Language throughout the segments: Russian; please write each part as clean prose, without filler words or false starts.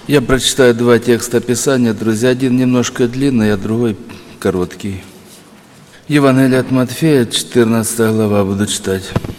Я прочитаю два текста Писания, друзья. Один немножко длинный, а другой короткий. Евангелие от Матфея, 14 глава, буду читать.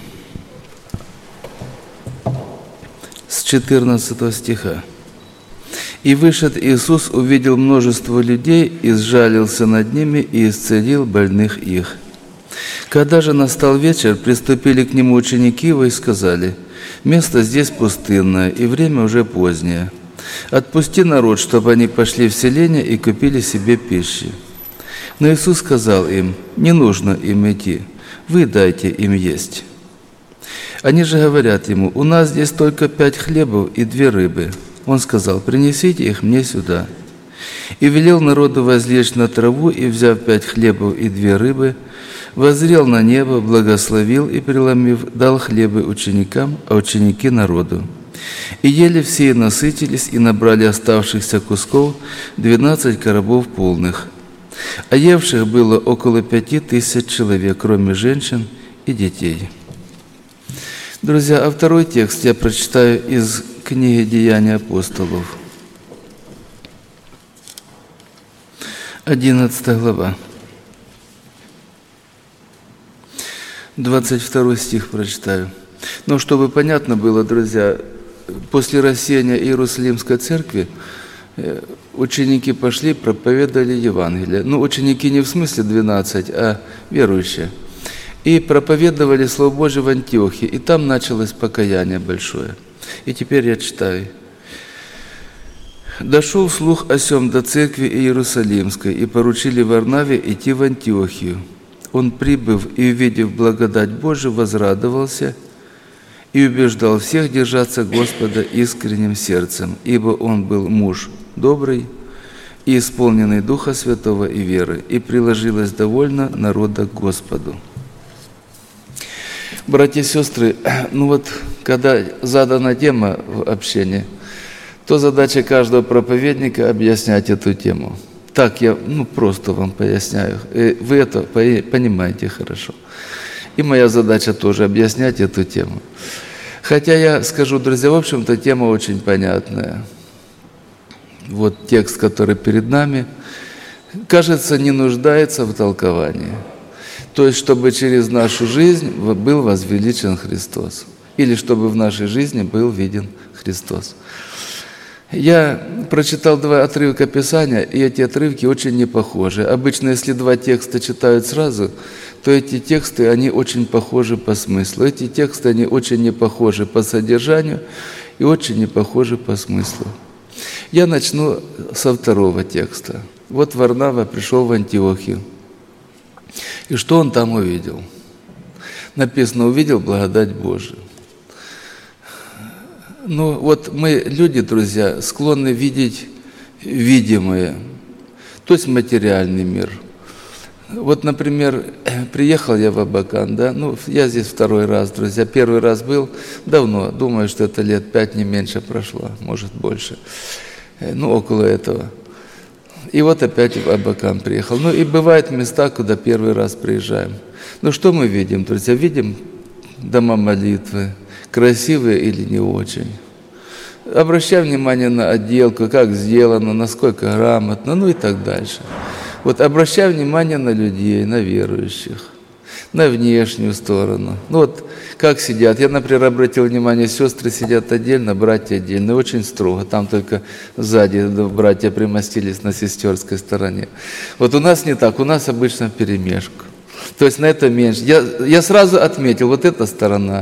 С 14 стиха. «И вышед Иисус, увидел множество людей, и сжалился над ними, и исцелил больных их. Когда же настал вечер, приступили к нему ученики его и сказали: место здесь пустынное, и время уже позднее. Отпусти народ, чтобы они пошли в селение и купили себе пищи. Но Иисус сказал им: не нужно им идти, вы дайте им есть. Они же говорят ему: у нас здесь только 5 хлебов и 2 рыбы. Он сказал: принесите их мне сюда. И велел народу возлечь на траву, и, взяв 5 хлебов и 2 рыбы, воззрел на небо, благословил и, преломив, дал хлебы ученикам, а ученики народу. И ели все, и насытились, и набрали оставшихся кусков 12 коробов полных. А евших было около 5000 человек, кроме женщин и детей». Друзья, а второй текст я прочитаю из книги «Деяния апостолов». 11 глава. 22 стих прочитаю. Но чтобы понятно было, друзья, после рассеяния Иерусалимской церкви ученики пошли, проповедовали Евангелие. Ну, ученики не в смысле 12, а верующие. И проповедовали Слово Божие в Антиохии, и там началось покаяние большое. И теперь я читаю. «Дошел слух о сем до церкви Иерусалимской, и поручили Варнаве идти в Антиохию. Он, прибыв и увидев благодать Божию, возрадовался и убеждал всех держаться Господа искренним сердцем, ибо он был муж добрый и исполненный Духа Святого и веры, и приложилось довольно народа к Господу». Братья и сестры, ну вот, когда задана тема в общении, то задача каждого проповедника объяснять эту тему. Так я просто вам поясняю. Вы это понимаете хорошо. И моя задача тоже объяснять эту тему. Хотя я скажу, друзья, в общем-то, тема очень понятная. Вот текст, который перед нами, кажется, не нуждается в толковании. То есть, чтобы через нашу жизнь был возвеличен Христос. Или чтобы в нашей жизни был виден Христос. Я прочитал 2 отрывка Писания, и эти отрывки очень не похожи. Обычно, если 2 текста читают сразу, то эти тексты, они очень похожи по смыслу. Эти тексты, они очень не похожи по содержанию и очень не похожи по смыслу. Я начну со 2 текста. Вот Варнава пришел в Антиохию. И что он там увидел? Написано: увидел благодать Божию. Ну вот мы, люди, друзья, склонны видеть видимое, то есть материальный мир. Вот, например, приехал я в Абакан, да, я здесь 2 раз, друзья, 1 раз был давно, думаю, что это лет 5, не меньше прошло, может больше, около этого. И вот опять в Абакан приехал. И бывают места, куда 1 раз приезжаем. Что мы видим, друзья? Видим дома молитвы, красивые или не очень. Обращаем внимание на отделку, как сделано, насколько грамотно, и так дальше. Вот обращаем внимание на людей, на верующих, на внешнюю сторону. Как сидят. Я, например, обратил внимание, сестры сидят отдельно, братья отдельно, очень строго. Там только сзади братья примостились на сестерской стороне. Вот у нас не так, у нас обычно вперемешку. То есть на это меньше. Я сразу отметил, вот эта сторона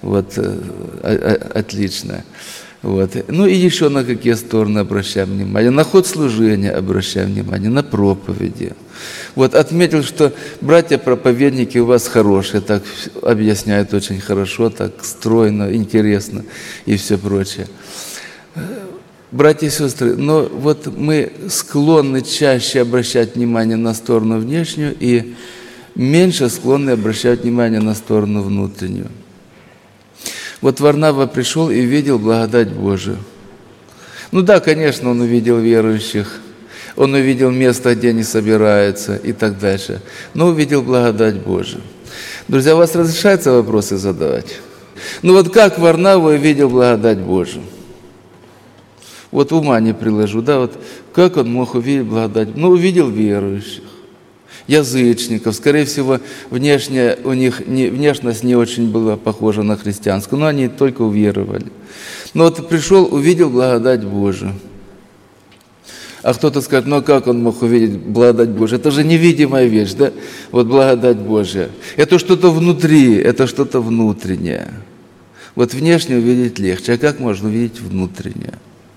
отличная. И еще на какие стороны обращаем внимание. На ход служения обращаем внимание, на проповеди. Отметил, что братья-проповедники у вас хорошие, так объясняют очень хорошо, так стройно, интересно и все прочее. Братья и сестры, но мы склонны чаще обращать внимание на сторону внешнюю и меньше склонны обращать внимание на сторону внутреннюю. Варнава пришел и увидел благодать Божию. Да, конечно, он увидел верующих, он увидел место, где они собираются и так дальше, но увидел благодать Божию. Друзья, у вас разрешается вопросы задавать? Как Варнава увидел благодать Божию? Вот ума не приложу, да, вот как он мог увидеть благодать? Ну, увидел верующих, язычников. Скорее всего, внешне у них внешность не очень была похожа на христианскую, но они только уверовали. Но вот пришел, увидел благодать Божию. А кто-то скажет, ну как он мог увидеть благодать Божию? Это же невидимая вещь, да? Вот благодать Божия. Это что-то внутри, это что-то внутреннее. Вот внешне увидеть легче, а как можно увидеть внутреннее?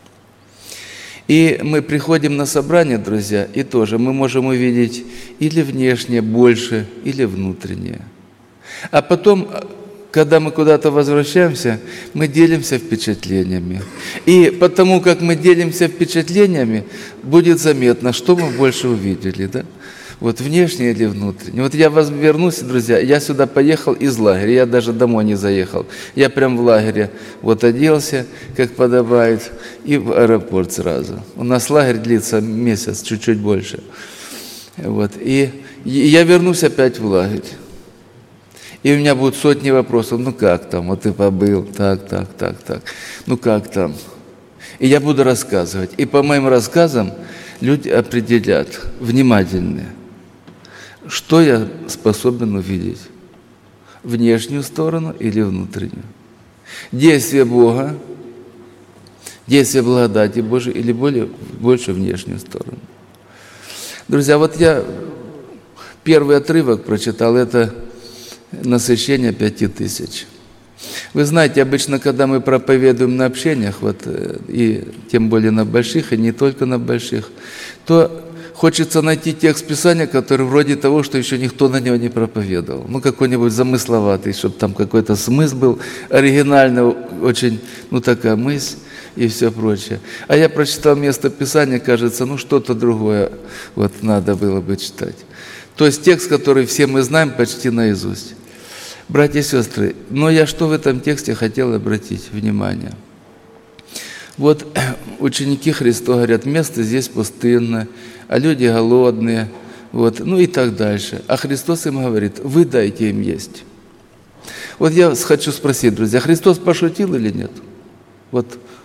И мы приходим на собрание, друзья, и тоже мы можем увидеть или внешнее больше, или внутреннее. А потом, когда мы куда-то возвращаемся, мы делимся впечатлениями. И потому как мы делимся впечатлениями, будет заметно, что мы больше увидели, да? Вот внешнее или внутреннее. Вот я вернусь, друзья, я сюда поехал из лагеря, я даже домой не заехал. Я прям в лагере вот оделся, как подобает, и в аэропорт сразу. У нас лагерь длится месяц, чуть-чуть больше. Вот. И я вернусь опять в лагерь. И у меня будут сотни вопросов. Ну как там? Вот ты побыл, так. Ну как там? И я буду рассказывать. И по моим рассказам люди определят, внимательные, что я способен увидеть. Внешнюю сторону или внутреннюю. Действие Бога, действие благодати Божией или больше внешнюю сторону. Друзья, вот я первый отрывок прочитал, это насыщение 5000. Вы знаете, обычно, когда мы проповедуем на общениях, вот, и тем более на больших, и не только на больших, то хочется найти текст Писания, который вроде того, что еще никто на него не проповедовал. Ну, какой-нибудь замысловатый, чтобы там какой-то смысл был, оригинальный, очень, такая мысль и все прочее. А я прочитал место Писания, кажется, что-то другое вот надо было бы читать. То есть текст, который все мы знаем почти наизусть. Братья и сестры, но я что в этом тексте хотел обратить внимание? Вот ученики Христа говорят, место здесь пустынное, а люди голодные, вот, и так дальше. А Христос им говорит, вы дайте им есть. Вот я хочу спросить, друзья, Христос пошутил или нет? Вот.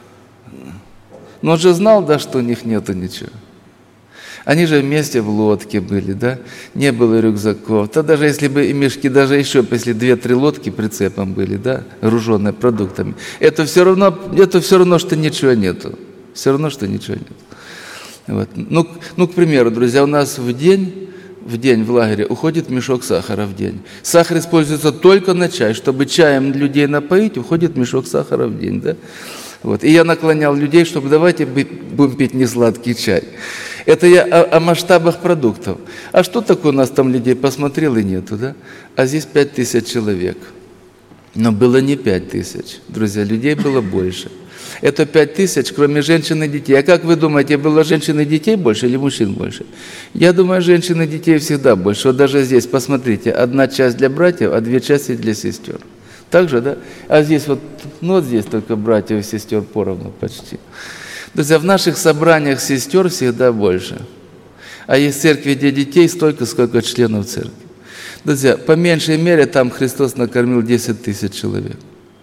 Но он же знал, да, что у них нету ничего. Они же вместе в лодке были, да? Не было рюкзаков. Да даже если бы и мешки, даже еще, если 2-3 лодки прицепом были, да, груженные продуктами, это все равно, что ничего нету. Все равно, что ничего нет. Вот. К примеру, друзья, у нас в день в лагере уходит мешок сахара в день. Сахар используется только на чай. Чтобы чаем людей напоить, уходит мешок сахара в день, да? Вот. И я наклонял людей, чтобы давайте будем пить несладкий чай. Это я о масштабах продуктов. А что такое у нас там людей посмотрел и нету, да? А здесь 5000 человек. Но было не 5000, друзья, людей было больше. Это 5000, кроме женщин и детей. А как вы думаете, было женщин и детей больше или мужчин больше? Я думаю, женщин и детей всегда больше. Вот даже здесь, посмотрите, 1 часть для братьев, а 2 части для сестер. Так же, да? А здесь вот здесь только братьев и сестер поровну почти. Друзья, в наших собраниях сестер всегда больше. А есть в церкви, где детей столько, сколько членов церкви. Друзья, по меньшей мере там Христос накормил 10 000 человек.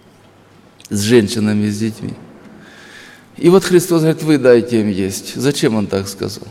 С женщинами, с детьми. И вот Христос говорит, вы дайте им есть. Зачем Он так сказал?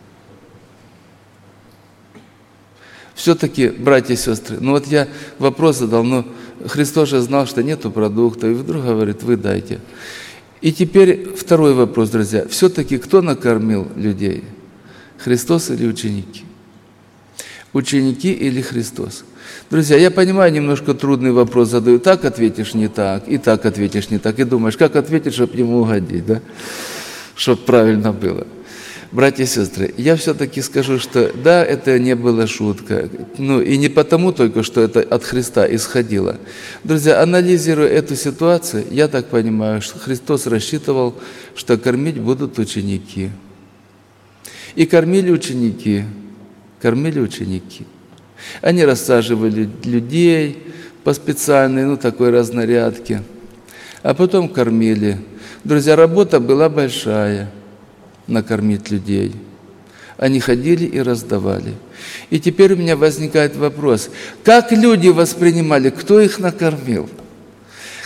Все-таки, братья и сестры, вот я вопрос задал, Христос же знал, что нету продуктов, и вдруг говорит, вы дайте. И теперь второй вопрос, друзья. Все-таки кто накормил людей? Христос или ученики? Ученики или Христос? Друзья, я понимаю, немножко трудный вопрос задаю. Так ответишь не так, и так ответишь не так. И думаешь, как ответить, чтобы ему угодить, да? Чтобы правильно было. Братья и сестры, я все-таки скажу, что да, это не была шутка. И не потому только, что это от Христа исходило. Друзья, анализируя эту ситуацию, я так понимаю, что Христос рассчитывал, что кормить будут ученики. И кормили ученики. Они рассаживали людей по специальной, такой разнарядке. А потом кормили. Друзья, работа была большая. Накормить людей. Они ходили и раздавали. И теперь у меня возникает вопрос, как люди воспринимали, кто их накормил?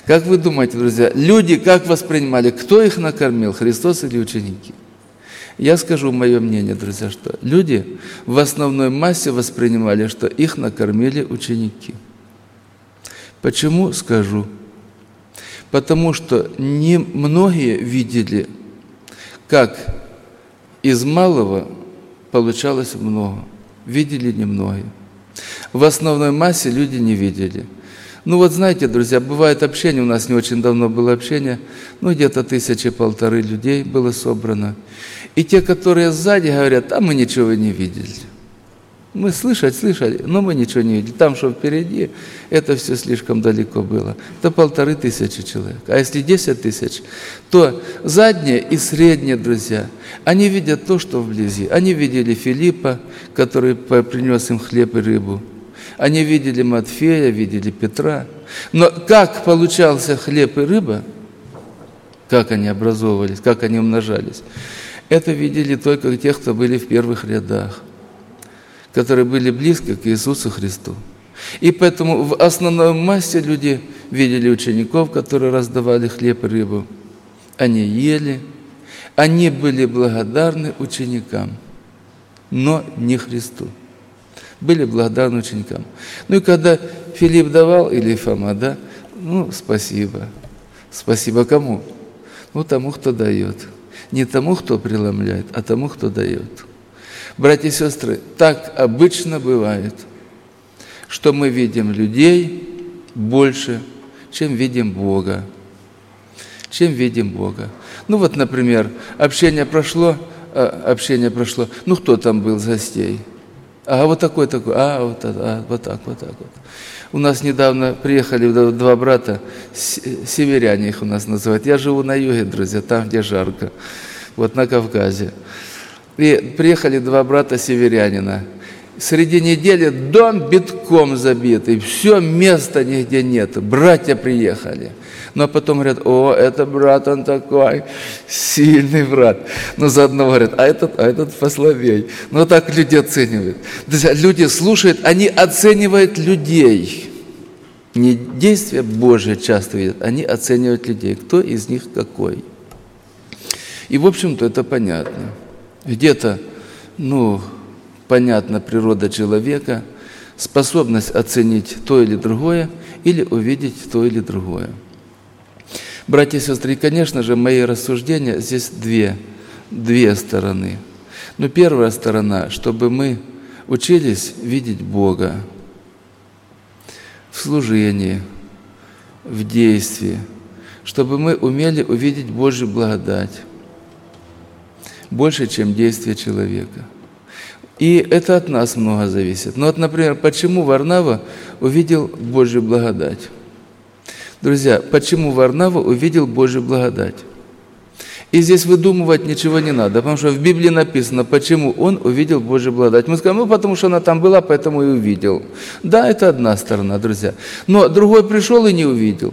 Как вы думаете, друзья, люди как воспринимали? Кто их накормил, Христос или ученики? Я скажу мое мнение, друзья, что люди в основной массе воспринимали, что их накормили ученики. Почему? Скажу. Потому что не многие видели, как из малого получалось много. Видели немногие. В основной массе люди не видели. Ну вот знаете, друзья, бывает общение, у нас не очень давно было общение, где-то 1000-1500 людей было собрано. И те, которые сзади, говорят: а мы ничего не видели. Мы слышали, но мы ничего не видели. Там, что впереди, это все слишком далеко было. Это 1500 человек. А если 10 000, то задние и средние, друзья, они видят то, что вблизи. Они видели Филиппа, который принес им хлеб и рыбу. Они видели Матфея, видели Петра. Но как получался хлеб и рыба, как они образовывались, как они умножались, это видели только те, кто были в первых рядах, которые были близко к Иисусу Христу. И поэтому в основной массе люди видели учеников, которые раздавали хлеб и рыбу. Они ели, они были благодарны ученикам, но не Христу. Были благодарны ученикам. И когда Филипп давал, или Фома, спасибо. Спасибо кому? Тому, кто дает. Не тому, кто преломляет, а тому, кто дает. Братья и сестры, так обычно бывает, что мы видим людей больше, чем видим Бога. Например, общение прошло. Кто там был из гостей? Вот такой, вот так. У нас недавно приехали 2 брата, северяне их у нас называют. Я живу на юге, друзья, там, где жарко, на Кавказе. И приехали 2 брата-северянина. Среди недели дом битком забитый, все, места нигде нет. Братья приехали. А потом говорят: это брат, он такой сильный брат. Заодно говорят: а этот послабей. Так люди оценивают. Друзья, люди слушают, они оценивают людей. Не действия Божие часто видят, они оценивают людей. Кто из них какой. И, в общем-то, это понятно. Где-то, понятна природа человека, способность оценить то или другое, или увидеть то или другое. Братья и сестры, и, конечно же, мои рассуждения здесь две стороны. Первая сторона, чтобы мы учились видеть Бога в служении, в действии, чтобы мы умели увидеть Божью благодать больше, чем действие человека. И это от нас много зависит. Например, почему Варнава увидел Божью благодать? Друзья, почему Варнава увидел Божью благодать? И здесь выдумывать ничего не надо, потому что в Библии написано, почему он увидел Божью благодать. Мы скажем: потому что она там была, поэтому и увидел. Да, это одна сторона, друзья. Но другой пришел и не увидел.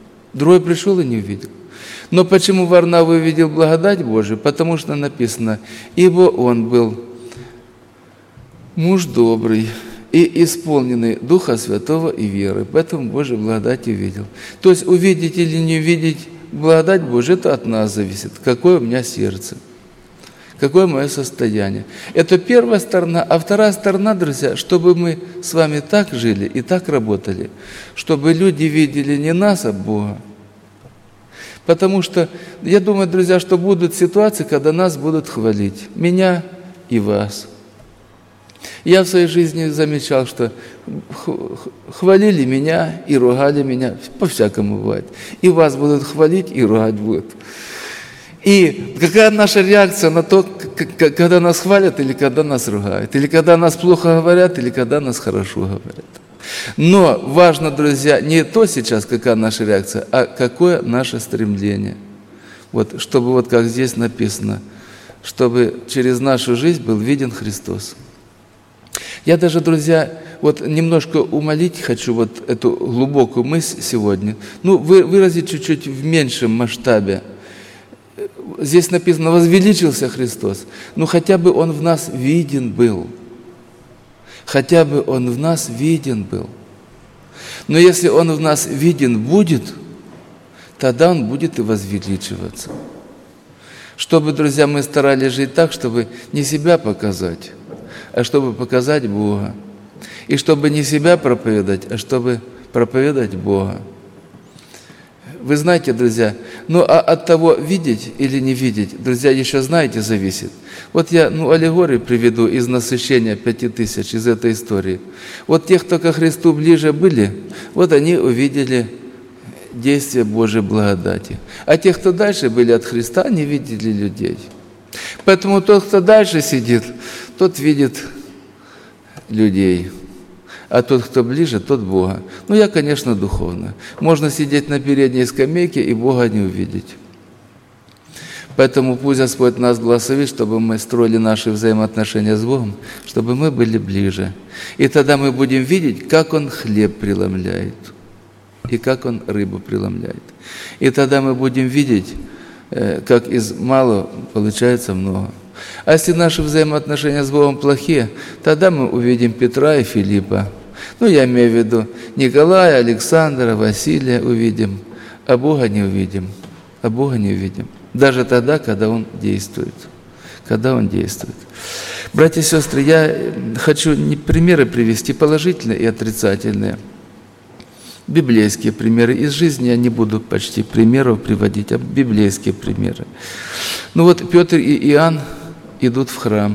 Но почему Варнава увидел благодать Божию? Потому что написано: ибо он был муж добрый и исполненный Духа Святого и веры, поэтому Божию благодать увидел. То есть увидеть или не увидеть благодать Божию, это от нас зависит. Какое у меня сердце, какое мое состояние. Это первая сторона. А вторая сторона, друзья, чтобы мы с вами так жили и так работали, чтобы люди видели не нас, а Бога. Потому что, я думаю, друзья, что будут ситуации, когда нас будут хвалить, меня и вас. Я в своей жизни замечал, что хвалили меня и ругали меня, по-всякому бывает. И вас будут хвалить и ругать будут. И какая наша реакция на то, когда нас хвалят или когда нас ругают, или когда нас плохо говорят, или когда нас хорошо говорят. Но важно, друзья, не то сейчас, какая наша реакция, а какое наше стремление. Чтобы, как здесь написано, чтобы через нашу жизнь был виден Христос. Я даже, друзья, немножко умолить хочу эту глубокую мысль сегодня, выразить чуть-чуть в меньшем масштабе. Здесь написано: возвеличился Христос. Хотя бы Он в нас виден был. Но если Он в нас виден будет, тогда он будет и возвеличиваться. Чтобы, друзья, мы старались жить так, чтобы не себя показать, а чтобы показать Бога. И чтобы не себя проповедать, а чтобы проповедовать Бога. Вы знаете, друзья, а от того, видеть или не видеть, друзья, еще знаете, зависит. Вот я, аллегорию приведу из насыщения 5000, из этой истории. Вот те, кто ко Христу ближе были, вот они увидели действие Божьей благодати. А те, кто дальше были от Христа, не видели людей. Поэтому тот, кто дальше сидит, тот видит людей. А тот, кто ближе, тот Бога. Я, конечно, духовно. Можно сидеть на передней скамейке и Бога не увидеть. Поэтому пусть Господь нас благословит, чтобы мы строили наши взаимоотношения с Богом, чтобы мы были ближе. И тогда мы будем видеть, как Он хлеб преломляет, и как Он рыбу преломляет. И тогда мы будем видеть, как из малого получается много. А если наши взаимоотношения с Богом плохие, тогда мы увидим Петра и Филиппа. Я имею в виду Николая, Александра, Василия увидим, а Бога не увидим. А Бога не увидим. Даже тогда, когда Он действует. Когда Он действует. Братья и сестры, я хочу примеры привести, положительные и отрицательные. Библейские примеры. Из жизни я не буду почти примеров приводить, а библейские примеры. Петр и Иоанн идут в храм.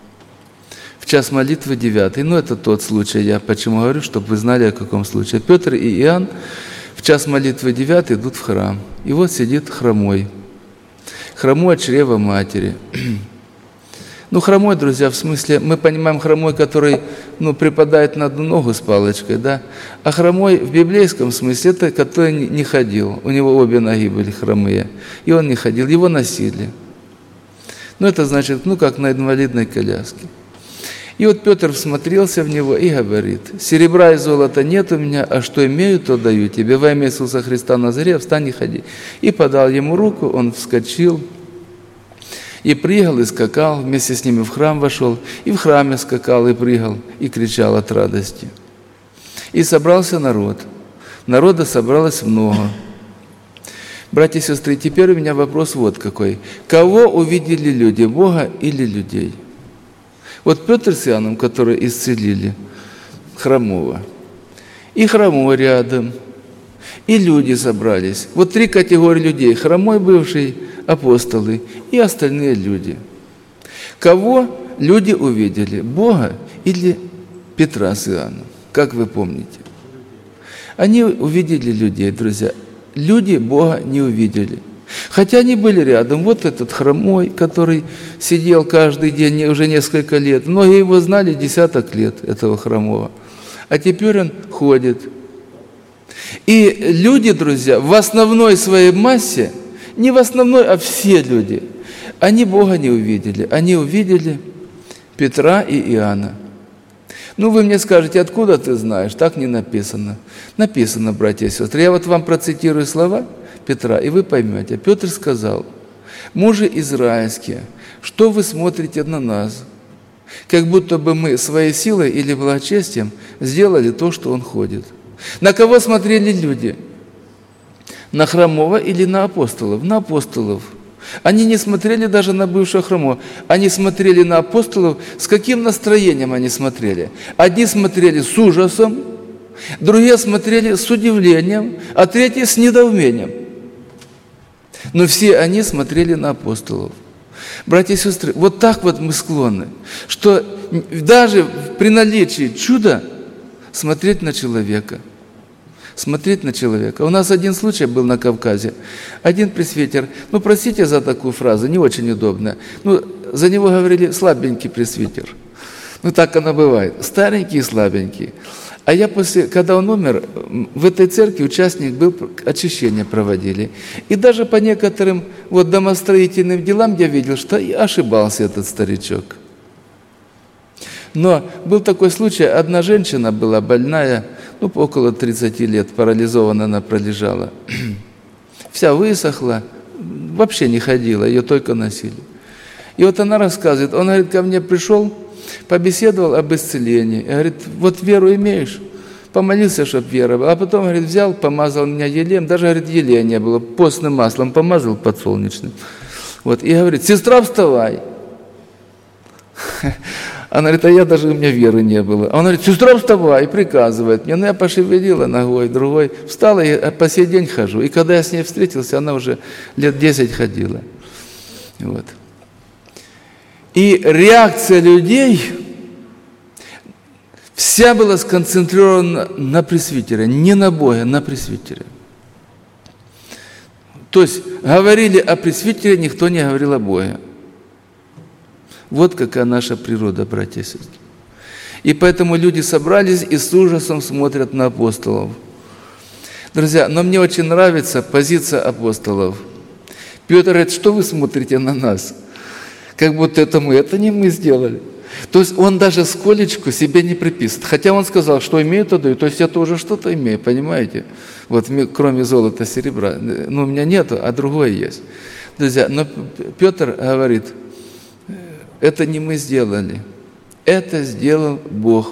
В час молитвы 9. Это тот случай, я почему говорю, чтобы вы знали, о каком случае. Петр и Иоанн в час молитвы 9 идут в храм. И вот сидит хромой. Хромой от чрева матери. Хромой, друзья, в смысле, мы понимаем хромой, который, припадает на одну ногу с палочкой, да? А хромой в библейском смысле, это который не ходил. У него обе ноги были хромые. И он не ходил, его носили. Это значит, как на инвалидной коляске. И вот Петр всмотрелся в него и говорит: «Серебра и золота нет у меня, а что имею, то даю тебе. Во имя Иисуса Христа Назарета встань и ходи». И подал ему руку, он вскочил, и прыгал, и скакал, вместе с ними в храм вошел, и в храме скакал, и прыгал, и кричал от радости. И собрался народ. Народа собралось много. Братья и сестры, теперь у меня вопрос вот какой. Кого увидели люди, Бога или людей? Вот Петр с Иоанном, которые исцелили хромого, и хромой рядом, и люди собрались. Вот 3 категории людей. Хромой бывший, апостолы и остальные люди. Кого люди увидели? Бога или Петра с Иоанном? Как вы помните? Они увидели людей, друзья. Люди Бога не увидели. Хотя они были рядом. Вот этот хромой, который сидел каждый день уже несколько лет. Многие его знали 10 лет, этого хромого. А теперь он ходит. И люди, друзья, в основной своей массе, не в основной, а все люди, они Бога не увидели. Они увидели Петра и Иоанна. Вы мне скажете, откуда ты знаешь? Так не написано. Написано, братья и сестры. Я вот вам процитирую слова Петра, и вы поймете. Петр сказал: «Мужи израильские, что вы смотрите на нас? Как будто бы мы своей силой или благочестием сделали то, что он ходит». На кого смотрели люди? На хромого или на апостолов? На апостолов. Они не смотрели даже на бывшего хромого. Они смотрели на апостолов. С каким настроением они смотрели? Одни смотрели с ужасом, другие смотрели с удивлением, а третьи с недоумением. Но все они смотрели на апостолов. Братья и сестры, вот так вот мы склонны, что даже при наличии чуда смотреть на человека. Смотреть на человека. У нас один случай был на Кавказе. Один пресвитер, простите за такую фразу, не очень удобная, за него говорили слабенький пресвитер. Так оно бывает. Старенький и слабенький. А я когда он умер, в этой церкви участник был, очищение проводили. И даже по некоторым домостроительным делам я видел, что и ошибался этот старичок. Но был такой случай, одна женщина была больная, около 30 лет, парализована она пролежала. Вся высохла, вообще не ходила, ее только носили. И вот она рассказывает, он, говорит, ко мне пришел, побеседовал об исцелении. И говорит, вот веру имеешь? помолился, чтобы вера была. А потом, говорит, взял, помазал меня елеем. Даже, говорит, елея не было. Постным маслом помазал подсолнечным. Вот, и говорит: сестра, вставай. Она говорит: а я даже, у меня веры не было. А он говорит: сестра, вставай, и приказывает мне. Ну, я пошевелила ногой, другой. Встала, и по сей день хожу. И когда я с ней встретился, она уже лет 10 ходила. Вот. И реакция людей вся была сконцентрирована на пресвитере, не на Боге, на пресвитере. То есть говорили о пресвитере, никто не говорил о Боге. Вот какая наша природа, братья и сестры. И поэтому люди собрались и с ужасом смотрят на апостолов. Друзья, но мне очень нравится позиция апостолов. Петр говорит: что вы смотрите на нас? Как будто это не мы сделали. То есть он даже сколечку себе не приписывает. Хотя он сказал, что имею, то даю. То есть я тоже что-то имею, понимаете? Вот кроме золота, серебра. Ну, у меня нету, а другое есть. Друзья, но Петр говорит: это не мы сделали. Это сделал Бог.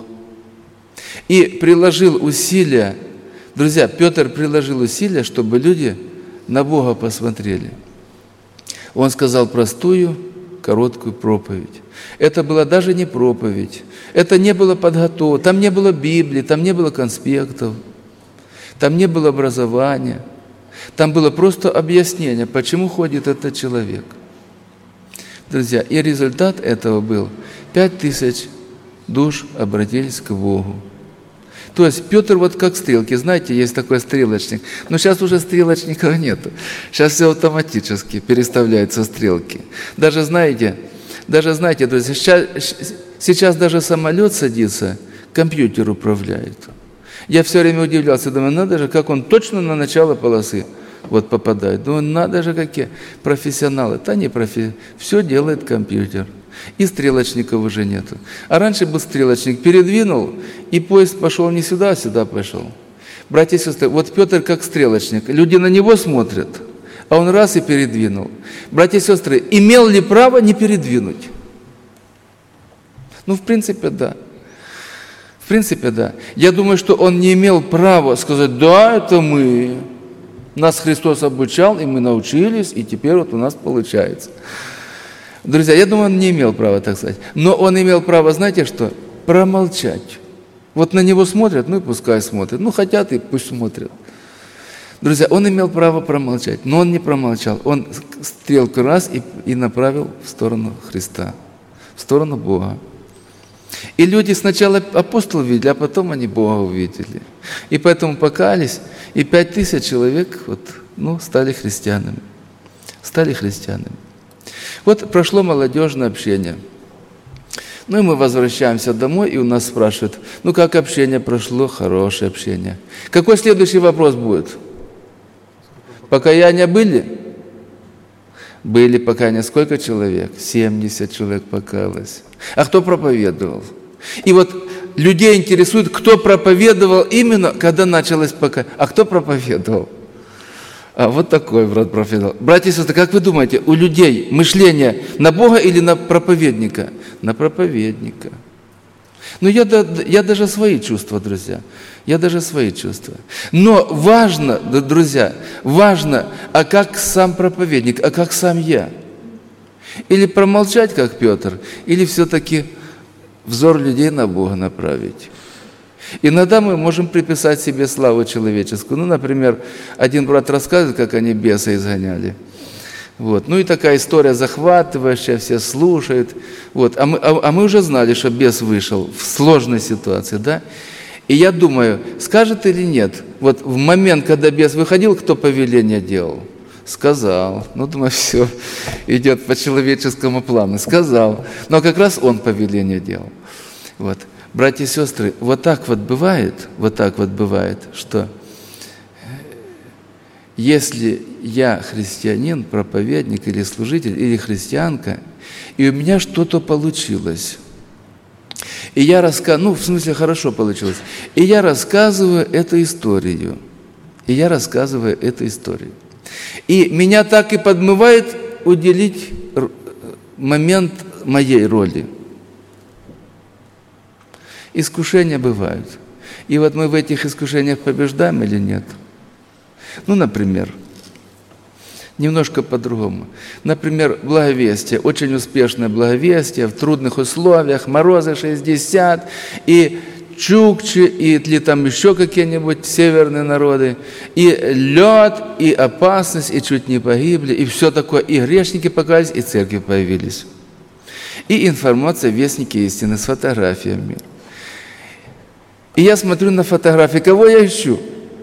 И приложил усилия. Друзья, Петр приложил усилия, чтобы люди на Бога посмотрели. Он сказал простую, короткую проповедь. Это была даже не проповедь, это не было подготовлено, там не было Библии, там не было конспектов, там не было образования, там было просто объяснение, почему ходит этот человек. Друзья, и результат этого был: 5000 душ обратились к Богу. То есть Петр вот как стрелки, знаете, есть такой стрелочник, но сейчас уже стрелочников нету, сейчас все автоматически переставляются стрелки. Даже знаете, друзья, сейчас даже самолет садится, компьютер управляет. Я все время удивлялся, думаю, надо же, как он точно на начало полосы вот попадает. Думаю, надо же, какие профессионалы. Да не профессионалы, все делает компьютер. И стрелочников уже нету. А раньше был стрелочник, передвинул, и поезд пошел не сюда, а сюда пошел. Братья и сестры, вот Петр как стрелочник. Люди на него смотрят, а он раз и передвинул. Братья и сестры, имел ли право не передвинуть? Ну, в принципе, да. В принципе, да. Я думаю, что он не имел права сказать: да, это мы. Нас Христос обучал, и мы научились, и теперь вот у нас получается. Друзья, я думаю, он не имел права так сказать. Но он имел право, знаете что? Промолчать. Вот на него смотрят, ну и пускай смотрят. Ну, хотят и пусть смотрят. Друзья, он имел право промолчать, но он не промолчал. Он стрелку раз и направил в сторону Христа, в сторону Бога. И люди сначала апостолов видели, а потом они Бога увидели. И поэтому покаялись, и 5000 человек стали христианами. Стали христианами. Вот прошло молодежное общение. Ну и мы возвращаемся домой, и у нас спрашивают: ну как общение прошло? Хорошее общение. Какой следующий вопрос будет? Покаяния были? Были покаяния. Сколько человек? 70 человек покаялось. А кто проповедовал? И вот людей интересует, кто проповедовал именно, когда началось покаяние. А кто проповедовал? А вот такой брат проповедовал. Братья и сестры, как вы думаете, у людей мышление на Бога или на проповедника? На проповедника. Ну, я даже свои чувства, друзья. Я даже свои чувства. Но важно, друзья, важно, а как сам проповедник, а как сам я? Или промолчать, как Петр, или все-таки взор людей на Бога направить? Иногда мы можем приписать себе славу человеческую. Ну, например, один брат рассказывает, как они беса изгоняли. Вот. Ну и такая история захватывающая, все слушают. Вот. А мы уже знали, что бес вышел в сложной ситуации, да? И я думаю, скажет или нет, вот в момент, когда бес выходил, кто повеление делал? Сказал. Ну, думаю, все, идет по человеческому плану. Сказал. Но как раз он повеление делал. Вот. Братья и сестры, вот так вот бывает, что если я христианин, проповедник или служитель, или христианка, и у меня что-то получилось, и я рассказываю, в смысле хорошо получилось, и я рассказываю эту историю, и меня так и подмывает уделить момент моей роли. Искушения бывают. И вот мы в этих искушениях побеждаем или нет? Ну, например, немножко по-другому. Например, благовестие, очень успешное благовестие в трудных условиях, морозы 60, и чукчи, и там еще какие-нибудь северные народы, и лед, и опасность, и чуть не погибли, и все такое, и грешники покаялись, и церкви появились. И информация «Вестники истины» с фотографиями. И я смотрю на фотографии, кого я ищу?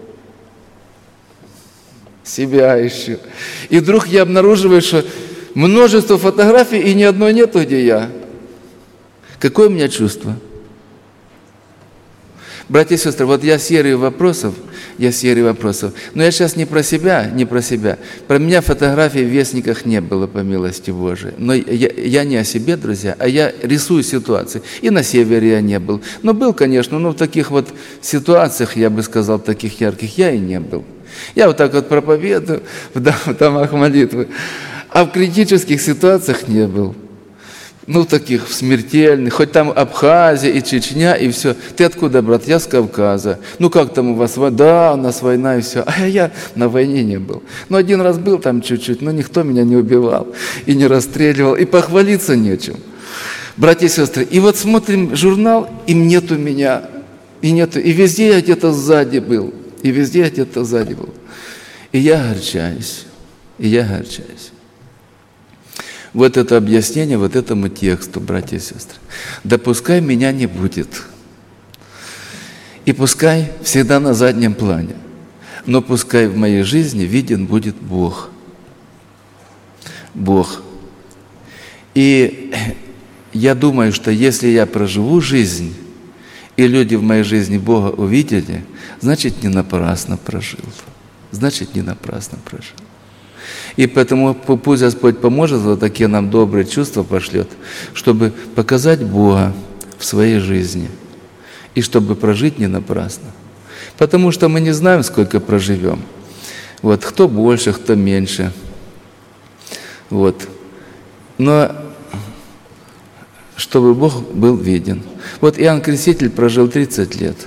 Себя ищу. И вдруг я обнаруживаю, что множество фотографий, и ни одной нету, где я. Какое у меня чувство? Братья и сестры, вот я серию вопросов, но я сейчас не про себя. Про меня фотографий в Вестниках не было, по милости Божией. Но я не о себе, друзья, а я рисую ситуации. И на севере я не был. Но был, конечно, но в таких вот ситуациях, я бы сказал, таких ярких, я и не был. Я вот так вот проповедую в домах молитвы, а в критических ситуациях не был. Ну, таких смертельных, хоть там Абхазия и Чечня, и все. Ты откуда, брат? Я с Кавказа. Ну, как там у вас? Да, у нас война и все. А я на войне не был. Ну, один раз был там чуть-чуть, но никто меня не убивал и не расстреливал, и похвалиться нечем. Братья и сестры, и вот смотрим журнал, и нету меня, и везде я где-то сзади был, И я огорчаюсь. Вот это объяснение вот этому тексту, братья и сестры. Да пускай меня не будет. И пускай всегда на заднем плане. Но пускай в моей жизни виден будет Бог. Бог. И я думаю, что если я проживу жизнь, и люди в моей жизни Бога увидели, значит, не напрасно прожил. И поэтому пусть Господь поможет, вот такие нам добрые чувства пошлет, чтобы показать Бога в своей жизни и чтобы прожить не напрасно. Потому что мы не знаем, сколько проживем. Вот, кто больше, кто меньше. Вот. Но чтобы Бог был виден. Вот Иоанн Креститель прожил 30 лет.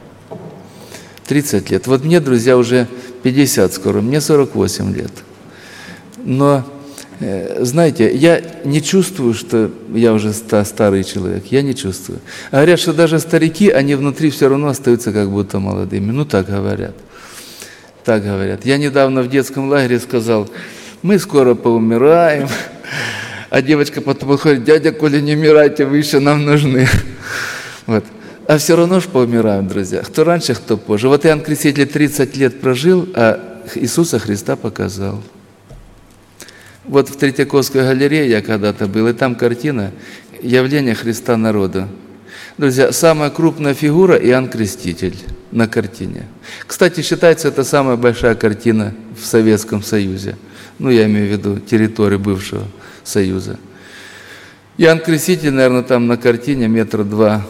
30 лет. Вот мне, друзья, уже 50 скоро, мне 48 лет. Но, знаете, я не чувствую, что я уже старый человек. Я не чувствую. А говорят, что даже старики, они внутри все равно остаются как будто молодыми. Ну, так говорят. Я недавно в детском лагере сказал, мы скоро поумираем. А девочка потом подходит, дядя Коля, не умирайте, вы еще нам нужны. Вот. А все равно же поумираем, друзья. Кто раньше, кто позже. Вот Иоанн Креститель 30 лет прожил, а Иисуса Христа показал. Вот в Третьяковской галерее я когда-то был, и там картина «Явление Христа народу». Друзья, самая крупная фигура – Иоанн Креститель на картине. Кстати, считается, это самая большая картина в Советском Союзе. Ну, я имею в виду территорию бывшего Союза. Иоанн Креститель, наверное, там на картине 2 метра,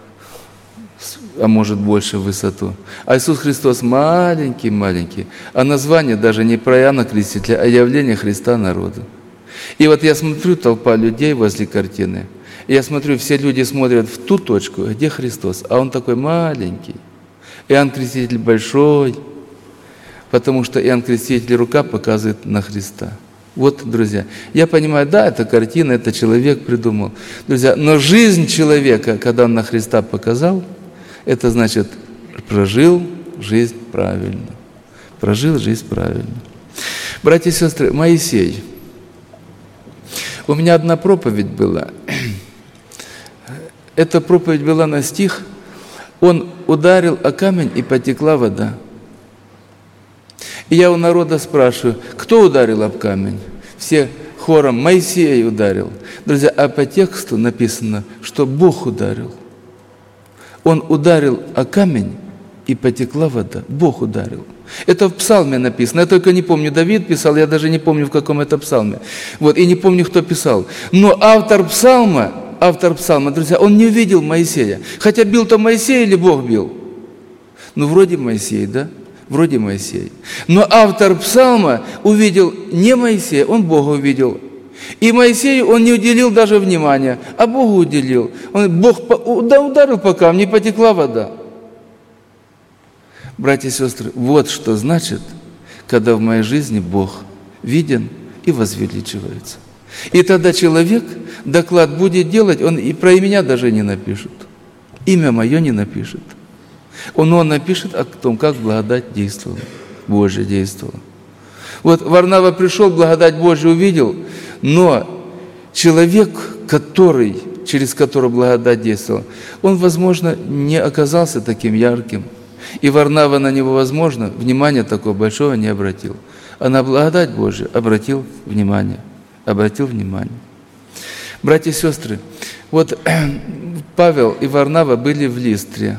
а может больше в высоту. А Иисус Христос маленький. А название даже не про Иоанна Крестителя, а явление Христа народу. И вот я смотрю, толпа людей возле картины. И я смотрю, все люди смотрят в ту точку, где Христос. А он такой маленький. Иоанн Креститель большой. Потому что Иоанн Креститель рука показывает на Христа. Вот, друзья, я понимаю, да, это картина, это человек придумал. Друзья, но жизнь человека, когда он на Христа показал, это значит, прожил жизнь правильно. Братья и сестры, Моисей. У меня одна проповедь была. Эта проповедь была на стих. Он ударил о камень, и потекла вода. И я у народа спрашиваю, кто ударил об камень? Все хором, Моисей ударил. Друзья, а по тексту написано, что Бог ударил. Он ударил о камень, и потекла вода. Бог ударил. Это в псалме написано. Я только не помню, Давид писал, я даже не помню, в каком это псалме. Вот, и не помню, кто писал. Но автор псалма, друзья, он не увидел Моисея. Хотя бил-то Моисей или Бог бил? Ну, вроде Моисей, да? Вроде Моисей. Но автор псалма увидел не Моисея, он Бога увидел. И Моисею он не уделил даже внимания, а Богу уделил. Бог ударил по камню, и потекла вода. Братья и сестры, вот что значит, когда в моей жизни Бог виден и возвеличивается. И тогда человек доклад будет делать, он и про меня даже не напишет. Имя мое не напишет. Он напишет о том, как благодать действовала, Божья действовала. Вот Варнава пришел, благодать Божью увидел, но человек, через которого благодать действовала, он, возможно, не оказался таким ярким. И Варнава на него, возможно, внимания такого большого не обратил. А на благодать Божию обратил внимание. Братья и сестры, вот Павел и Варнава были в Листре.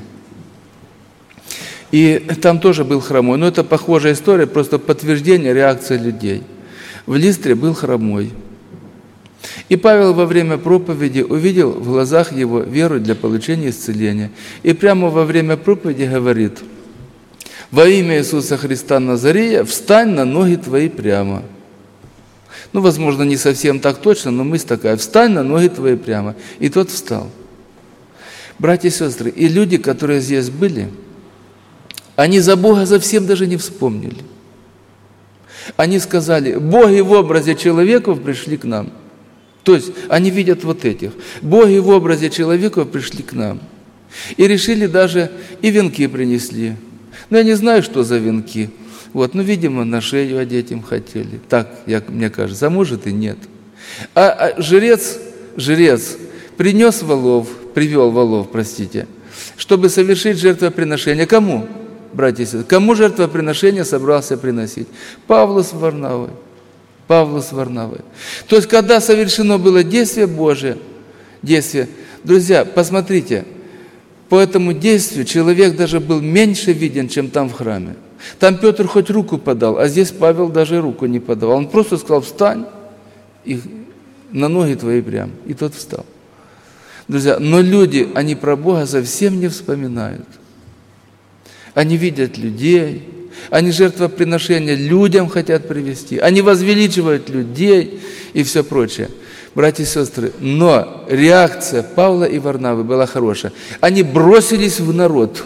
И там тоже был хромой. Но это похожая история, просто подтверждение реакции людей. В Листре был хромой. И Павел во время проповеди увидел в глазах его веру для получения исцеления. И прямо во время проповеди говорит: «Во имя Иисуса Христа Назарея встань на ноги твои прямо». Ну, возможно, не совсем так точно, но мысль такая: «Встань на ноги твои прямо». И тот встал. Братья и сестры, и люди, которые здесь были, они за Бога совсем даже не вспомнили. Они сказали: «Боги в образе человеков пришли к нам». То есть они видят вот этих. Боги в образе человеков пришли к нам. И решили даже, и венки принесли. Но я не знаю, что за венки. Вот, ну, видимо, на шею одеть им хотели. Так, мне кажется, а может и нет. А жрец привел волов, чтобы совершить жертвоприношение. Кому, братья и сестры? Кому жертвоприношение собрался приносить? Павлу с Варнавой. То есть, когда совершено было действие Божие, друзья, посмотрите, по этому действию человек даже был меньше виден, чем там в храме. Там Петр хоть руку подал, а здесь Павел даже руку не подавал. Он просто сказал: «Встань, и на ноги твои прям». И тот встал. Друзья, но люди, они про Бога совсем не вспоминают. Они видят людей, они жертвоприношения людям хотят привести, они возвеличивают людей и все прочее. Братья и сестры, но реакция Павла и Варнавы была хорошая. Они бросились в народ.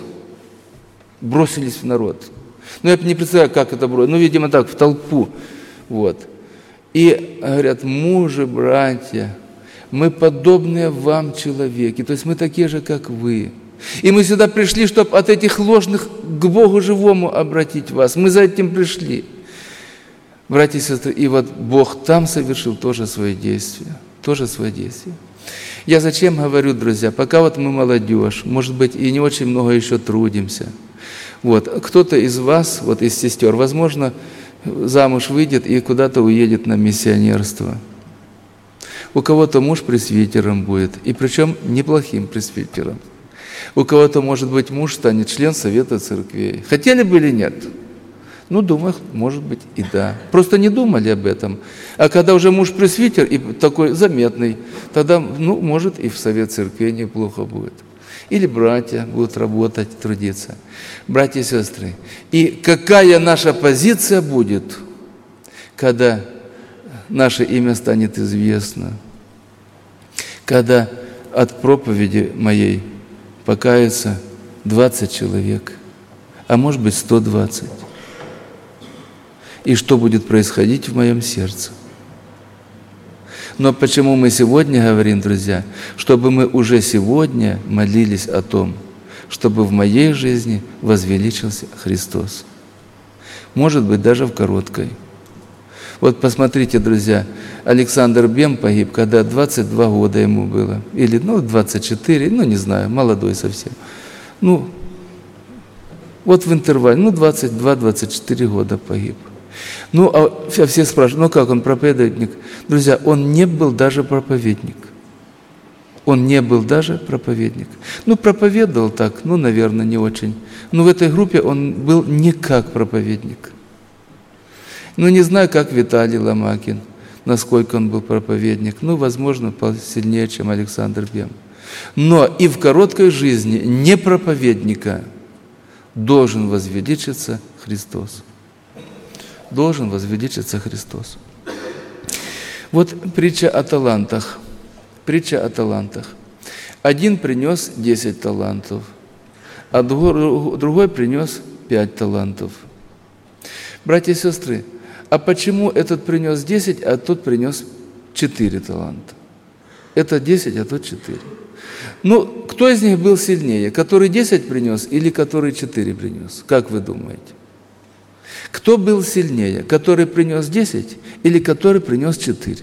Ну, я не представляю, как это было. Ну, видимо, так, в толпу. Вот. И говорят: «Мужи, братья, мы подобные вам человеки». То есть мы такие же, как вы. И мы сюда пришли, чтобы от этих ложных к Богу живому обратить вас. Мы за этим пришли. Братья и сестры, и вот Бог там совершил тоже свое действие. Я зачем говорю, друзья, пока вот мы молодежь, может быть, и не очень много еще трудимся. Вот, кто-то из вас, вот из сестер, возможно, замуж выйдет и куда-то уедет на миссионерство. У кого-то муж пресвитером будет, и причем неплохим пресвитером. У кого-то, может быть, муж станет член Совета Церквей. Хотели бы или нет? Ну, думаю, может быть, и да. Просто не думали об этом. А когда уже муж пресвитер и такой заметный, тогда, ну, может, и в Совет Церквей неплохо будет. Или братья будут работать, трудиться. Братья и сестры, и какая наша позиция будет, когда наше имя станет известно? Когда от проповеди моей покается 20 человек, а может быть 120. И что будет происходить в моем сердце? Но почему мы сегодня говорим, друзья, чтобы мы уже сегодня молились о том, чтобы в моей жизни возвеличился Христос. Может быть, даже в короткой. Вот посмотрите, друзья, Александр Бем погиб, когда 22 года ему было. Или, 24, не знаю, молодой совсем. Вот в интервале, 22-24 года погиб. А все спрашивают, как он проповедник? Друзья, он не был даже проповедник. Проповедовал так, наверное, не очень. Но в этой группе он был не как проповедник. Не знаю, как Виталий Ломакин, насколько он был проповедник. Возможно, посильнее, чем Александр Бем. Но и в короткой жизни не проповедника должен возвеличиться Христос. Вот притча о талантах. Один принес 10 талантов, а другой принес 5 талантов. Братья и сестры, а почему этот принес 10, а тот принес 4 таланта? Это 10, а тот 4. Ну, кто из них был сильнее? Который 10 принес или который 4 принес? Как вы думаете? Кто был сильнее? Который принес 10 или который принес 4?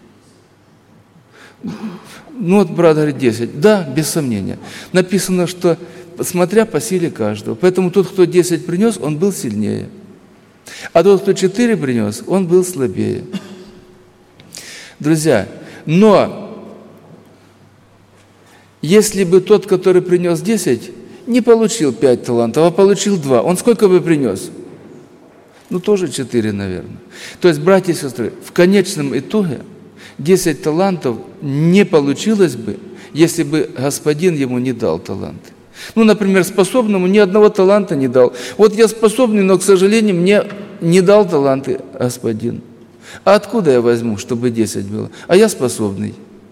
Ну вот брат говорит 10. Да, без сомнения. Написано, что смотря по силе каждого. Поэтому тот, кто 10 принес, он был сильнее. А тот, кто 4 принес, он был слабее. Друзья, но если бы тот, который принес 10, не получил 5 талантов, а получил 2, он сколько бы принес? Ну, тоже 4, наверное. То есть, братья и сестры, в конечном итоге 10 талантов не получилось бы, если бы Господин ему не дал таланты. Ну, например, способному ни одного таланта не дал. Вот я способный, но, к сожалению, мне не дал таланты Господин. А откуда я возьму, чтобы 10 было? А я способный.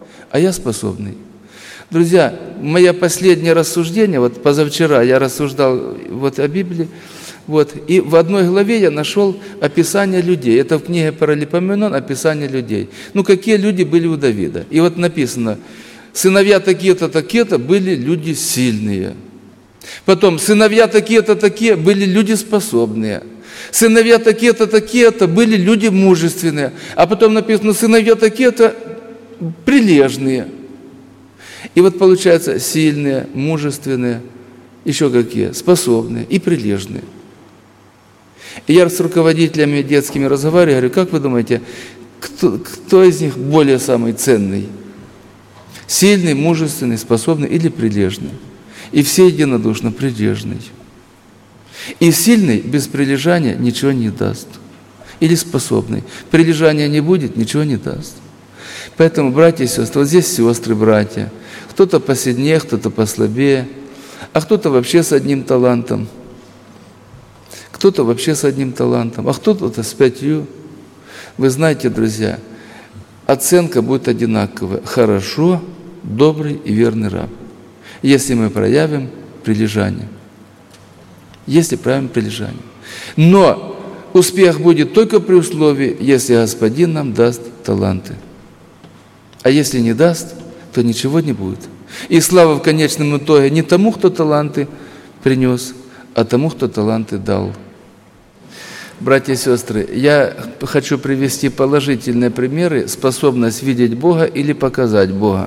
Друзья, мое последнее рассуждение, вот позавчера я рассуждал вот о Библии, вот, и в одной главе я нашел описание людей. Это в книге Паралипоменон описание людей. Ну, какие люди были у Давида. И вот написано, сыновья такие-то, такие-то были люди сильные. Потом, сыновья такие-то, такие были люди способные. Сыновья такие-то, такие-то были люди мужественные. А потом написано, сыновья такие-то прилежные. И вот получается сильные, мужественные, еще какие, способные и прилежные. И я с руководителями детскими разговариваю, говорю, как вы думаете, кто из них более самый ценный? Сильный, мужественный, способный или прилежный? И все единодушно прилежный. И сильный без прилежания ничего не даст. Или способный. Прилежания не будет, ничего не даст. Поэтому, братья и сестры, вот здесь сестры, братья, кто-то посильнее, кто-то послабее, а кто-то вообще с одним талантом, а кто-то с 5. Вы знаете, друзья, оценка будет одинаковая. Хорошо, добрый и верный раб. Если мы проявим прилежание. Но успех будет только при условии, если Господин нам даст таланты. А если не даст, то ничего не будет. И слава в конечном итоге не тому, кто таланты принес, а тому, кто таланты дал. Братья и сестры, я хочу привести положительные примеры, способность видеть Бога или показать Бога.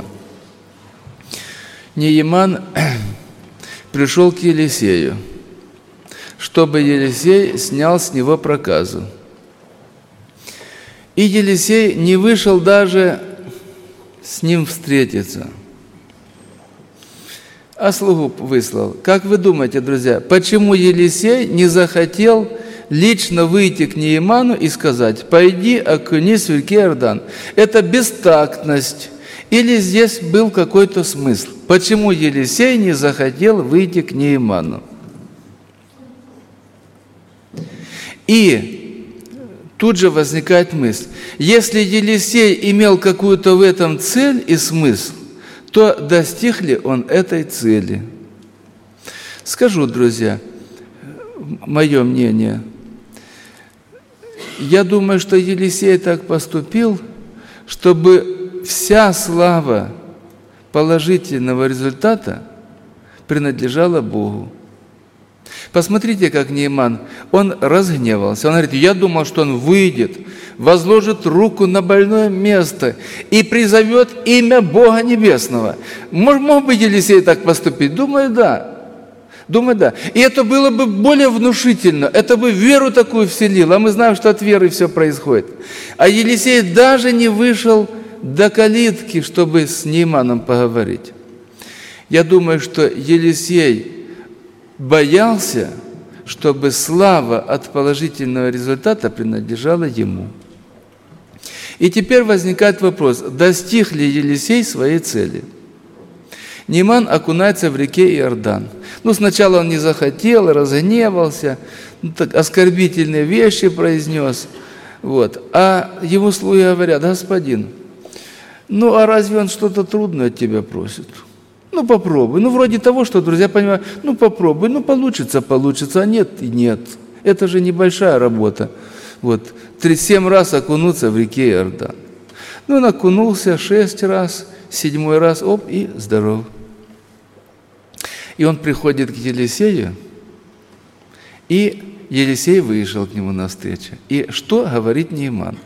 Нееман пришел к Елисею, чтобы Елисей снял с него проказу. И Елисей не вышел даже с ним встретиться, а слугу выслал. Как вы думаете, друзья, почему Елисей не захотел лично выйти к Нееману и сказать: «Пойди, окунись в реке Иордан»? Это бестактность. Или здесь был какой-то смысл? Почему Елисей не захотел выйти к Нееману? И тут же возникает мысль: если Елисей имел какую-то в этом цель и смысл, то достиг ли он этой цели? Скажу, друзья, мое мнение. Я думаю, что Елисей так поступил, чтобы вся слава положительного результата принадлежала Богу. Посмотрите, как Нееман, он разгневался. Он говорит: я думал, что он выйдет, возложит руку на больное место и призовет имя Бога Небесного. Мог бы Елисей так поступить? Думаю, да. И это было бы более внушительно, это бы веру такую вселило. А мы знаем, что от веры все происходит. А Елисей даже не вышел до калитки, чтобы с Нееманом поговорить. Я думаю, что Елисей боялся, чтобы слава от положительного результата принадлежала ему. И теперь возникает вопрос: достиг ли Елисей своей цели? Нееман окунается в реке Иордан. Сначала он не захотел, разгневался, так оскорбительные вещи произнес. А его слуги говорят: господин, а разве он что-то трудное от тебя просит? Ну, попробуй. Ну, вроде того, что друзья понимают, ну, попробуй, ну, получится, а нет и нет. Это же небольшая работа. Вот, 7 раз окунуться в реке Иордан. Ну, он окунулся 6 раз, 7-й раз, оп, и здоров. И он приходит к Елисею, и Елисей вышел к нему навстречу. И что говорит Нейман?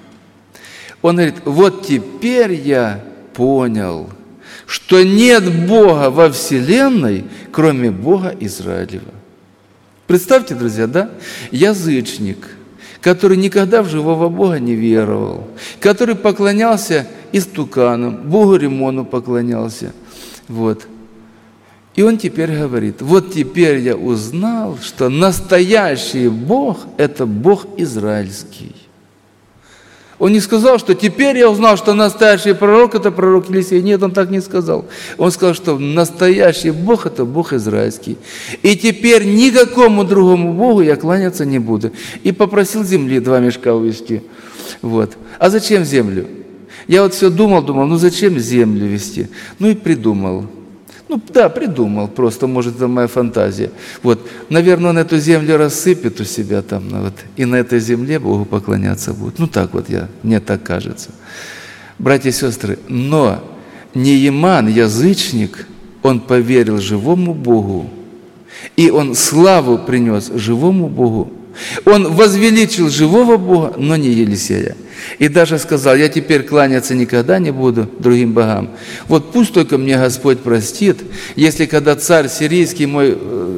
Он говорит, вот теперь я понял, что нет Бога во вселенной, кроме Бога Израилева. Представьте, друзья, да? Язычник, который никогда в живого Бога не веровал, который поклонялся истуканам, Богу Римону поклонялся. Вот. И он теперь говорит, вот теперь я узнал, что настоящий Бог – это Бог израильский. Он не сказал, что теперь я узнал, что настоящий пророк – это пророк Елисей. Нет, он так не сказал. Он сказал, что настоящий Бог – это Бог израильский. И теперь никакому другому Богу я кланяться не буду. И попросил земли 2 мешка увезти. Вот. А зачем землю? Я вот все думал, ну зачем землю везти? Ну и придумал. Ну да, придумал, просто, может, это моя фантазия. Вот, наверное, он эту землю рассыпет у себя там, вот, и на этой земле Богу поклоняться будет. Ну так вот, мне так кажется. Братья и сестры, но Нейман, язычник, он поверил живому Богу, и он славу принес живому Богу. Он возвеличил живого Бога, но не Елисея. И даже сказал, я теперь кланяться никогда не буду другим богам. Вот пусть только мне Господь простит, если когда царь сирийский, мой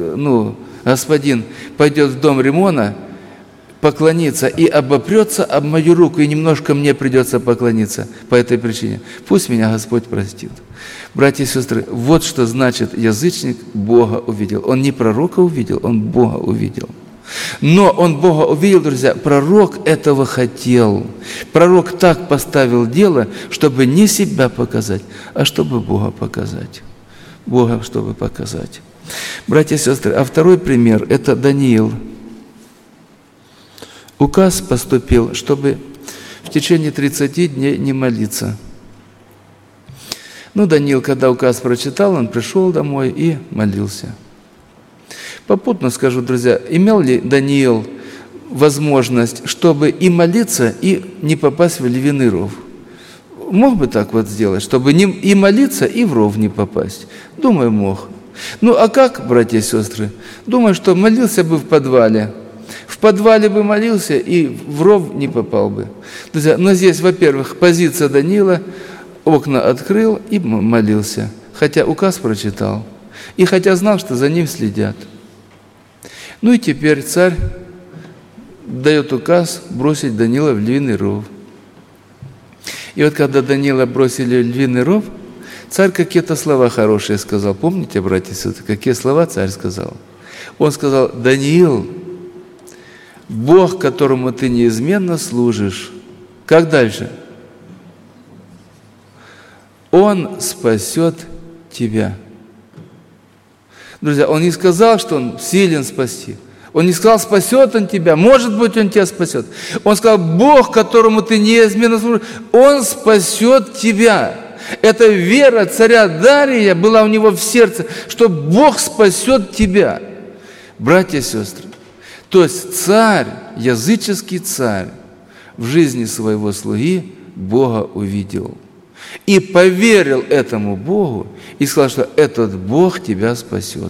господин, пойдет в дом Римона, поклониться и обопрется об мою руку, и немножко мне придется поклониться по этой причине. Пусть меня Господь простит. Братья и сестры, вот что значит язычник Бога увидел. Он не пророка увидел, он Бога увидел. Но он Бога увидел, друзья, пророк этого хотел. Пророк так поставил дело, чтобы не себя показать, а чтобы Бога показать. Бога, чтобы показать. Братья и сестры, а второй пример – это Даниил. Указ поступил, чтобы в течение 30 дней не молиться. Ну, Даниил, когда указ прочитал, он пришел домой и молился. Попутно скажу, друзья, имел ли Даниил возможность, чтобы и молиться, и не попасть в львиный ров? Мог бы так вот сделать, чтобы и молиться, и в ров не попасть? Думаю, мог. Ну, а как, братья и сестры? Думаю, что молился бы в подвале. В подвале бы молился, и в ров не попал бы. Друзья, но здесь, во-первых, позиция Даниила, окна открыл и молился, хотя указ прочитал, и хотя знал, что за ним следят. Ну и теперь царь дает указ бросить Даниила в львиный ров. И вот когда Даниила бросили в львиный ров, царь какие-то слова хорошие сказал. Помните, братья и сестры, какие слова царь сказал? Он сказал, Даниил, Бог, которому ты неизменно служишь, как дальше? Он спасет тебя. Друзья, он не сказал, что он силен спасти. Он не сказал, спасет он тебя, может быть, он тебя спасет. Он сказал, Бог, которому ты неизменно служишь, он спасет тебя. Эта вера царя Дария была у него в сердце, что Бог спасет тебя. Братья и сестры, то есть царь, языческий царь, в жизни своего слуги Бога увидел. И поверил этому Богу, и сказал, что этот Бог тебя спасет.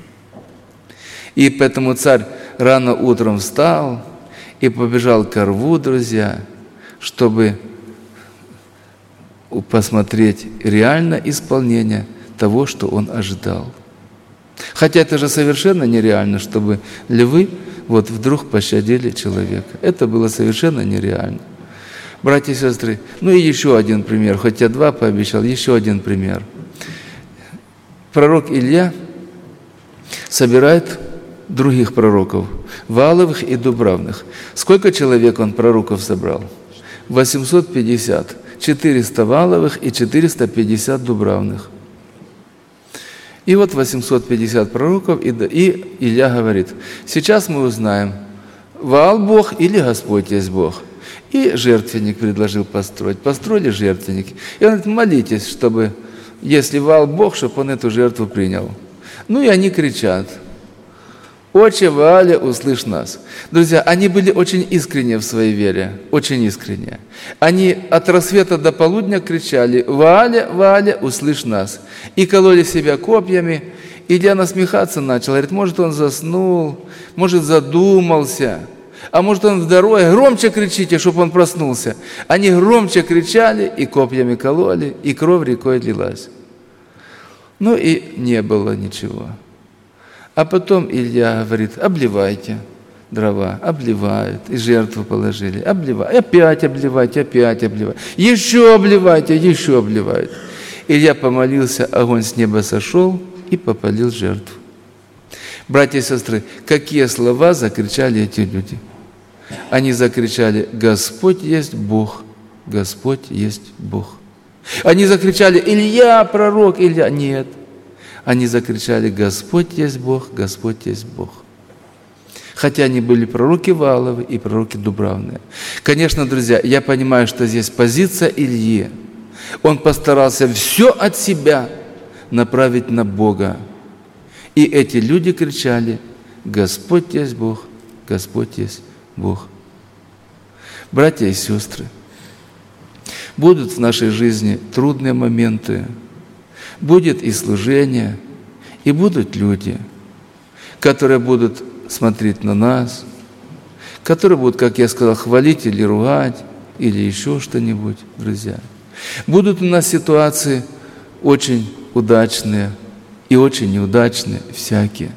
И поэтому царь рано утром встал и побежал к рву, друзья, чтобы посмотреть реально исполнение того, что он ожидал. Хотя это же совершенно нереально, чтобы львы вот вдруг пощадили человека. Это было совершенно нереально. Братья и сестры, ну и еще один пример, хоть я 2 пообещал, еще один пример. Пророк Илья собирает других пророков, Вааловых и Дубравных. Сколько человек он пророков собрал? 850. 400 Вааловых и 450 Дубравных. И вот 850 пророков, и Илья говорит, сейчас мы узнаем, Ваал Бог или Господь есть Бог. И жертвенник предложил построить. Построили жертвенник. И он говорит, молитесь, чтобы если вал Бог, чтобы он эту жертву принял. Ну и они кричат: «Отче Вааля, услышь нас». Друзья, они были очень искренне в своей вере, очень искренне. Они от рассвета до полудня кричали: «Вааля, Вааля, услышь нас». И кололи себя копьями. Илья насмехаться начал, говорит: может, он заснул, может, задумался, а может, он в дороге. Громче кричите, чтобы он проснулся. Они громче кричали и копьями кололи, и кровь рекой лилась. Ну и не было ничего. А потом Илья говорит: обливайте дрова, обливают, и жертву положили, обливают, опять обливайте, опять обливают, еще обливайте, еще обливают. Илья помолился, огонь с неба сошел и попалил жертву. Братья и сестры, какие слова закричали эти люди? Они закричали: Господь есть Бог, Господь есть Бог. Они закричали: Илья, пророк, Илья. Нет. Они закричали: Господь есть Бог, Господь есть Бог. Хотя они были пророки Вааловы и пророки Дубравные. Конечно, друзья, я понимаю, что здесь позиция Ильи. Он постарался все от себя направить на Бога. И эти люди кричали: Господь есть Бог, Господь есть Бог. Братья и сестры, будут в нашей жизни трудные моменты, будет и служение, и будут люди, которые будут смотреть на нас, которые будут, как я сказал, хвалить или ругать, или еще что-нибудь, друзья. Будут у нас ситуации очень удачные и очень неудачные, всякие.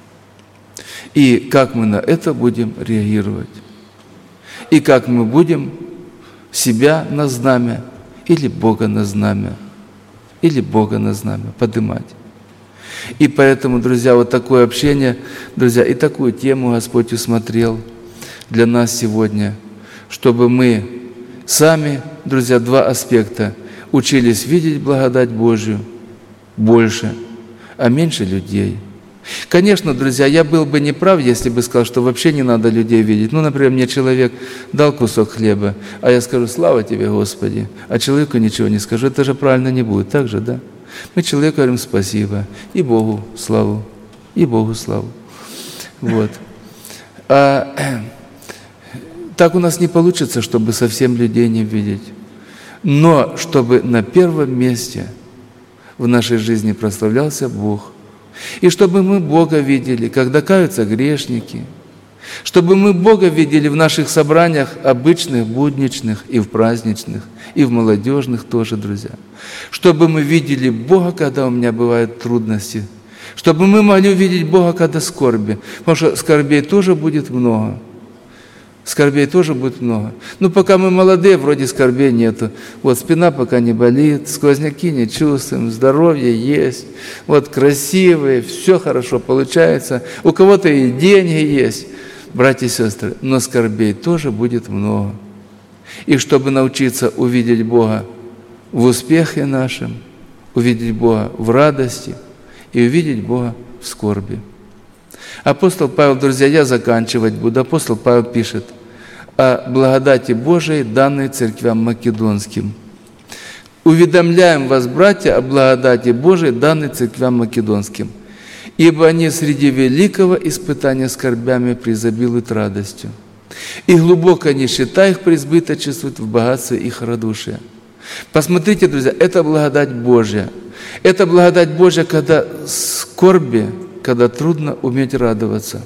И как мы на это будем реагировать? И как мы будем себя на знамя или Бога на знамя, или Бога на знамя поднимать. И поэтому, друзья, вот такое общение, друзья, и такую тему Господь усмотрел для нас сегодня, чтобы мы сами, друзья, два аспекта: учились видеть благодать Божью больше, а меньше людей. Конечно, друзья, я был бы неправ, если бы сказал, что вообще не надо людей видеть. Ну, например, мне человек дал кусок хлеба, а я скажу: слава тебе, Господи, а человеку ничего не скажу. Это же правильно не будет, так же, да? Мы человеку говорим спасибо, и Богу славу, и Богу славу. Вот. А так у нас не получится, чтобы совсем людей не видеть. Но чтобы на первом месте в нашей жизни прославлялся Бог. И чтобы мы Бога видели, когда каются грешники, чтобы мы Бога видели в наших собраниях обычных, будничных, и в праздничных, и в молодежных тоже, друзья. Чтобы мы видели Бога, когда у меня бывают трудности. Чтобы мы могли увидеть Бога, когда скорби. Потому что скорбей тоже будет много. Скорбей тоже будет много. Ну, пока мы молодые, вроде скорбей нету. Вот спина пока не болит, сквозняки не чувствуем, здоровье есть. Вот красивые, все хорошо получается. У кого-то и деньги есть, братья и сестры. Но скорбей тоже будет много. И чтобы научиться увидеть Бога в успехе нашем, увидеть Бога в радости и увидеть Бога в скорби. Апостол Павел, друзья, я заканчивать буду. Апостол Павел пишет о благодати Божией, данной церквям македонским. «Уведомляем вас, братья, о благодати Божией, данной церквям македонским, ибо они среди великого испытания скорбями преизобилуют радостью, и глубокая нищета их преизбыточествует в богатстве их радушия». Посмотрите, друзья, это благодать Божья. Это благодать Божья, когда скорби, когда трудно уметь радоваться.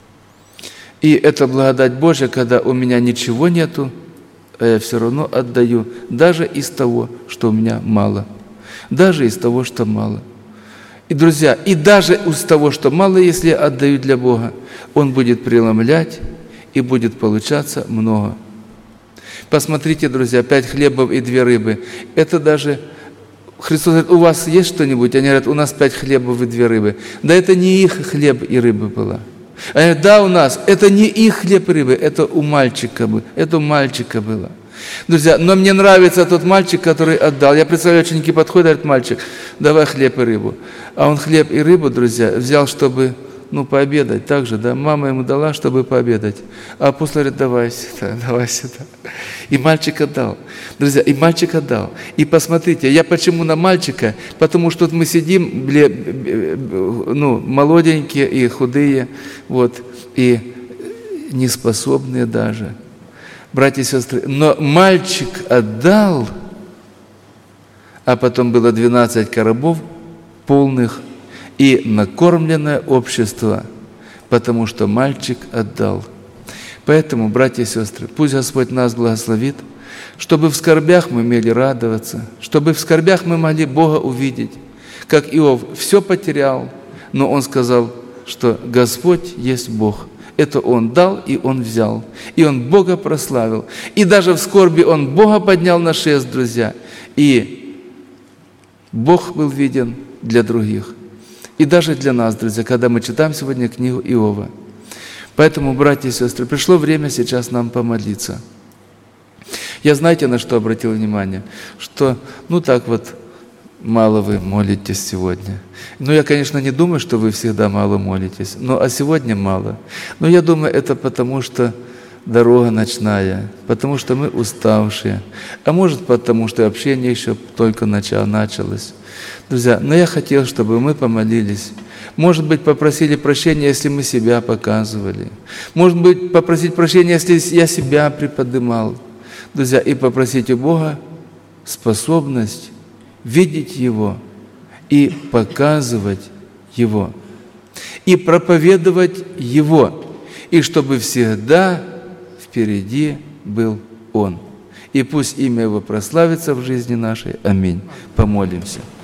И это благодать Божья, когда у меня ничего нету, а я все равно отдаю, даже из того, что у меня мало. Даже из того, что мало. И, друзья, и даже из того, что мало, если я отдаю для Бога, Он будет преломлять, и будет получаться много. Посмотрите, друзья, 5 хлебов и 2 рыбы. Это даже... Христос говорит: у вас есть что-нибудь? Они говорят: у нас 5 хлебов и 2 рыбы. Да это не их хлеб и рыба была. Они говорят: да, у нас. Это не их хлеб и рыбы, это у мальчика было. Это у мальчика было. Друзья, но мне нравится тот мальчик, который отдал. Я представляю, ученики подходят, говорят: мальчик, давай хлеб и рыбу. А он хлеб и рыбу, друзья, взял, чтобы пообедать также, да, мама ему дала, чтобы пообедать, а апостол говорит, давай сюда. И мальчик отдал. Друзья, и мальчик отдал. И посмотрите, я почему на мальчика? Потому что мы сидим, молоденькие и худые, и неспособные даже. Братья и сестры, но мальчик отдал, а потом было 12 коробов полных и накормленное общество, потому что мальчик отдал. Поэтому, братья и сестры, пусть Господь нас благословит, чтобы в скорбях мы умели радоваться, чтобы в скорбях мы могли Бога увидеть, как Иов все потерял, но он сказал, что Господь есть Бог. Это он дал, и он взял. И он Бога прославил. И даже в скорби он Бога поднял на шест, друзья. И Бог был виден для других. И даже для нас, друзья, когда мы читаем сегодня книгу Иова. Поэтому, братья и сестры, пришло время сейчас нам помолиться. Я, знаете, на что обратил внимание? Что, мало вы молитесь сегодня. Я, конечно, не думаю, что вы всегда мало молитесь, а сегодня мало. Но я думаю, это потому, что дорога ночная, потому что мы уставшие, а может, потому что общение еще только началось. Друзья, но я хотел, чтобы мы помолились. Может быть, попросили прощения, если мы себя показывали. Может быть, попросить прощения, если я себя приподнимал. Друзья, и попросить у Бога способность видеть Его и показывать Его, и проповедовать Его, и чтобы всегда впереди был Он. И пусть имя Его прославится в жизни нашей. Аминь. Помолимся.